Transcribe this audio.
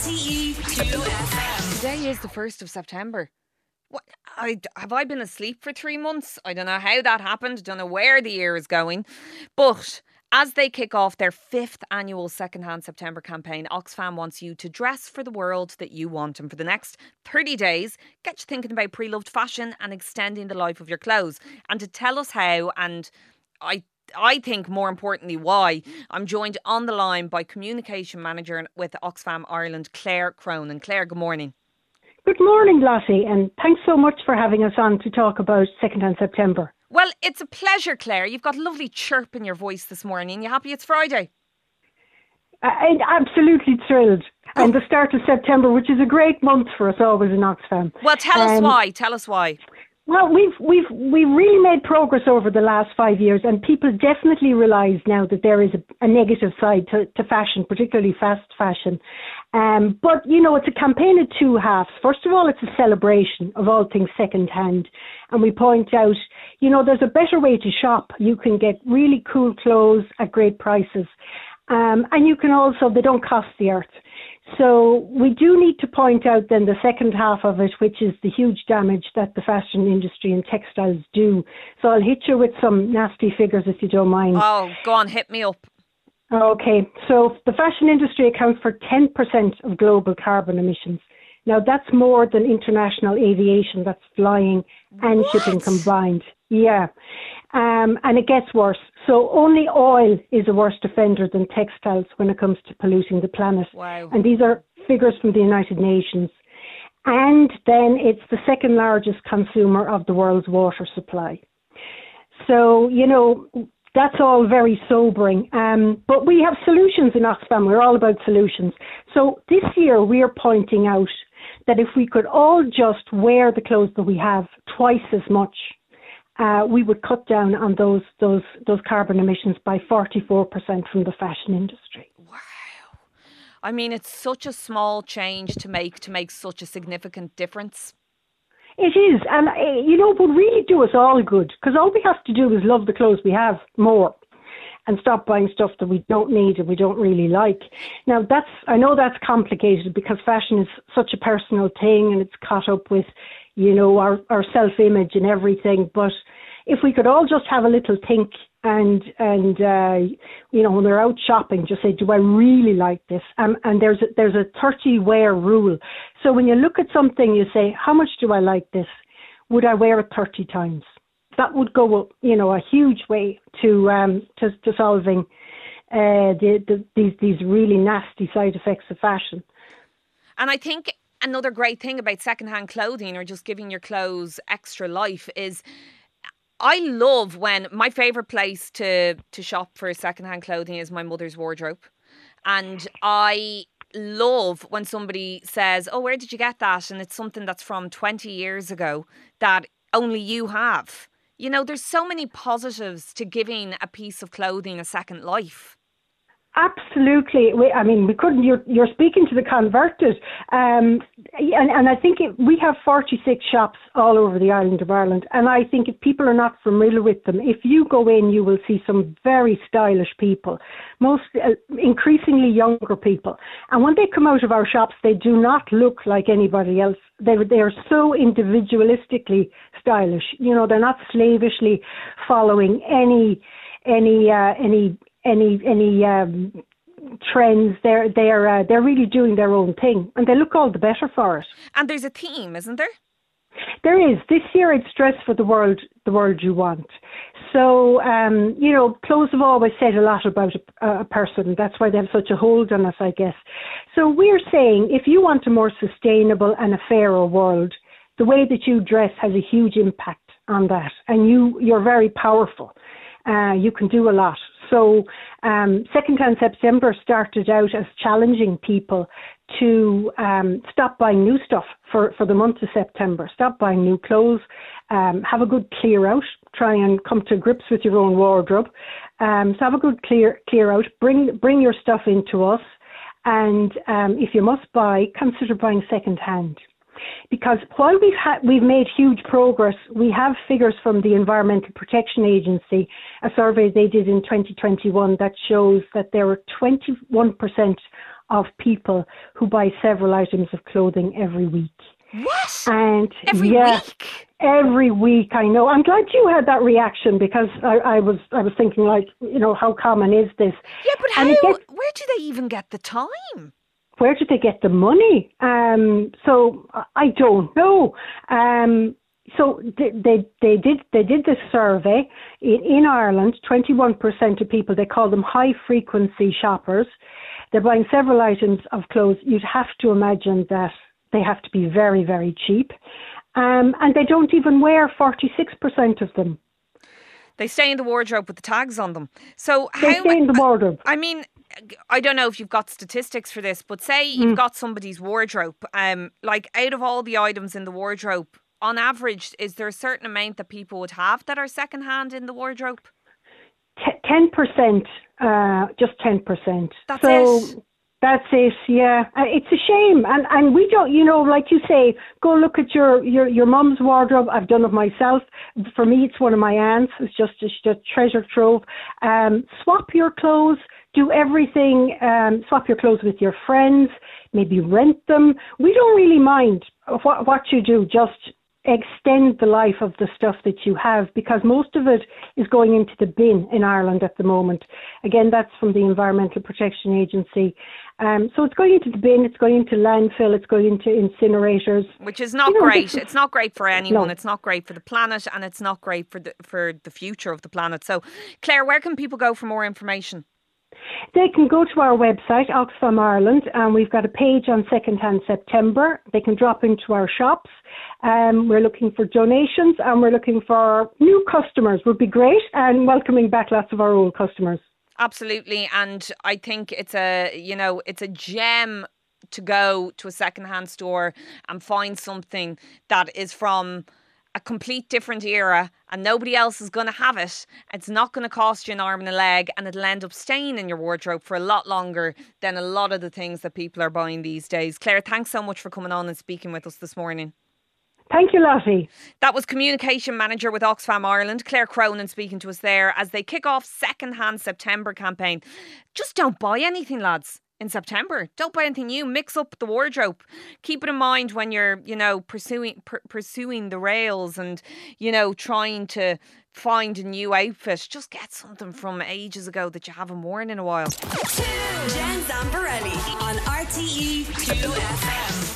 RTE2FM. Today is the 1st of September. What, have I been asleep for 3 months? I don't know how that happened. Don't know where the year is going. But as they kick off their 5th annual Secondhand September campaign, Oxfam wants you to dress for the world that you want. And for the next 30 days, get you thinking about pre-loved fashion and extending the life of your clothes. And to tell us how, and I think more importantly why, I'm joined on the line by Communication Manager with Oxfam Ireland, Claire Cronin. Claire, good morning. Good morning, Lottie, and thanks so much for having us on to talk about Secondhand September. Well, it's a pleasure, Claire. You've got a lovely chirp in your voice this morning. You happy it's Friday? I'm absolutely thrilled. And the start of September, which is a great month for us always in Oxfam. Well, tell us why. Tell us why. Well, we've really made progress over the last 5 years, and people definitely realise now that there is a negative side to fashion, particularly fast fashion. But, you know, it's a campaign of two halves. First of all, it's a celebration of all things second-hand. And we point out, you know, there's a better way to shop. You can get really cool clothes at great prices. And you can also, they don't cost the earth. So we do need to point out then the second half of it, which is the huge damage that the fashion industry and textiles do. So I'll hit you with some nasty figures if you don't mind. Oh, go on, hit me up. Okay, so the fashion industry accounts for 10% of global carbon emissions. Now that's more than international aviation, that's flying and shipping combined. Yeah, and it gets worse. So only oil is a worse offender than textiles when it comes to polluting the planet. Wow. And these are figures from the United Nations. And then it's the second largest consumer of the world's water supply. So, you know, that's all very sobering. But we have solutions in Oxfam. We're all about solutions. So this year we are pointing out that if we could all just wear the clothes that we have twice as much, we would cut down on those carbon emissions by 44% from the fashion industry. Wow. I mean, it's such a small change to make such a significant difference. It is. And, you know, it would really do us all good, because all we have to do is love the clothes we have more and stop buying stuff that we don't need and we don't really like. Now, I know that's complicated because fashion is such a personal thing and it's caught up with, you know, our self-image and everything. But if we could all just have a little think and you know, when we're out shopping, just say, do I really like this? And there's a 30 wear rule. So when you look at something, you say, how much do I like this? Would I wear it 30 times? That would go, you know, a huge way to solving these really nasty side effects of fashion. And I think another great thing about secondhand clothing, or just giving your clothes extra life, is I love when my favourite place to shop for secondhand clothing is my mother's wardrobe. And I love when somebody says, oh, where did you get that? And it's something that's from 20 years ago that only you have. You know, there's so many positives to giving a piece of clothing a second life. Absolutely. We couldn't. You're speaking to the converted, and I think we have 46 shops all over the island of Ireland, and I think if people are not familiar with them, if you go in, you will see some very stylish people, increasingly younger people, and when they come out of our shops, they do not look like anybody else. They are so individualistically stylish. You know, they're not slavishly following any trends. They're really doing their own thing, and they look all the better for it. And there's a theme, isn't there? There is. This year it's dress for the world you want. So, you know, clothes have always said a lot about a person. That's why they have such a hold on us, I guess. So we're saying if you want a more sustainable and a fairer world, the way that you dress has a huge impact on that. And you're very powerful. You can do a lot. So Secondhand September started out as challenging people to stop buying new stuff for the month of September. Stop buying new clothes. Have a good clear out. Try and come to grips with your own wardrobe. So have a good clear out. Bring your stuff into us. And if you must buy, consider buying second hand. Because while we've made huge progress, we have figures from the Environmental Protection Agency, a survey they did in 2021 that shows that there were 21% of people who buy several items of clothing every week. What? And every week? Every week, I know. I'm glad you had that reaction because I was thinking, like, how common is this? Yeah, but where do they even get the time? Where did they get the money? So I don't know. So they did this survey in Ireland. 21% of people, they call them high frequency shoppers. They're buying several items of clothes. You'd have to imagine that they have to be very, very cheap. And they don't even wear 46% of them. They stay in the wardrobe with the tags on them. So they stay in the wardrobe. I mean, I don't know if you've got statistics for this, but say you've got somebody's wardrobe, like out of all the items in the wardrobe, on average, is there a certain amount that people would have that are secondhand in the wardrobe? 10%, just 10%. That's it. That's it, yeah. It's a shame. And we don't, like you say, go look at your mum's wardrobe. I've done it myself. For me, it's one of my aunts. It's just a treasure trove. Swap your clothes. Do everything. Swap your clothes with your friends. Maybe rent them. We don't really mind what you do. Just extend the life of the stuff that you have, because most of it is going into the bin in Ireland at the moment. Again, that's from the Environmental Protection Agency. So it's going into the bin, it's going into landfill, it's going into incinerators. Which is not great. It's not great for anyone. No. It's not great for the planet, and it's not great for the future of the planet. So, Claire, where can people go for more information? They can go to our website, Oxfam Ireland, and we've got a page on Secondhand September. They can drop into our shops. We're looking for donations, and we're looking for new customers. Would be great, and welcoming back lots of our old customers. Absolutely, and I think it's a gem to go to a secondhand store and find something that is from a complete different era and nobody else is going to have it. It's not going to cost you an arm and a leg, and it'll end up staying in your wardrobe for a lot longer than a lot of the things that people are buying these days. Claire, thanks so much for coming on and speaking with us this morning. Thank you, Lottie. That was Communication Manager with Oxfam Ireland, Claire Cronin, speaking to us there as they kick off Secondhand September campaign. Just don't buy anything, lads. In September, don't buy anything new. Mix up the wardrobe. Keep it in mind when you're, pursuing the rails and, trying to find a new outfit. Just get something from ages ago that you haven't worn in a while. Jen Zamparelli on RTE 2FM.